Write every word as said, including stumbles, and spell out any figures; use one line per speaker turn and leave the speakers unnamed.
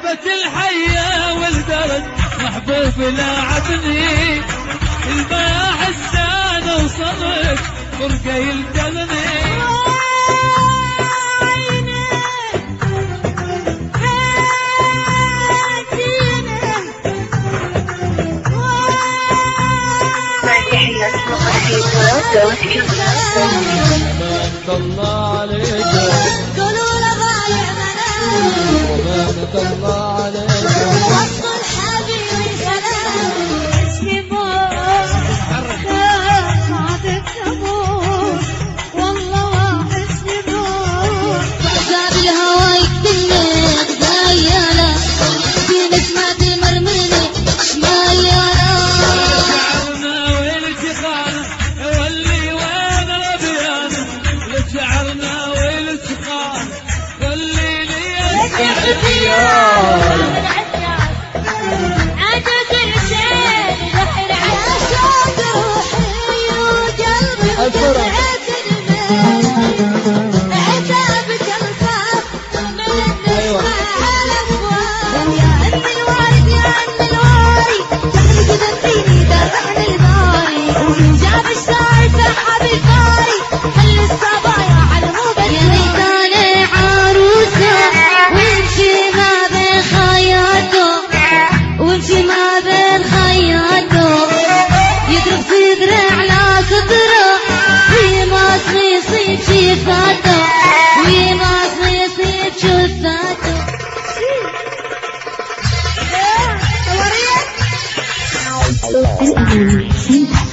لعبة الحية والبرد محبوب لاعبني ما احس انا وصلت فرقه يلدغني ما الله عليك
قولوا له ضايع منام
ما الله عليك
وصل حبيبي سلام اسمي موت ما تكتبون والله وحشني موت جاب الهوا يقتلني دايانا في نسمة تمرمني شمايانا
شعرنا والتقانا واللي وين ربيانا لشعرنا والتقانا واللي لي الحيان
عجز الشيء يحر على صوت روحي وقلبي وجرعة المال عتابك الخاف من النسمة على الأبواب يا أم الوارد يا أم الواري تحرق ذنبيني ذبحني الباري جاب الشاعر سحب الباري خلي الصبايا على موبل يا ريتاني عروسة وامشي ما بين خياطه وامشي ما بين خياطه يضرب صدره على صدره وما يصيب شفاته وما يصيب شفاته الأغاني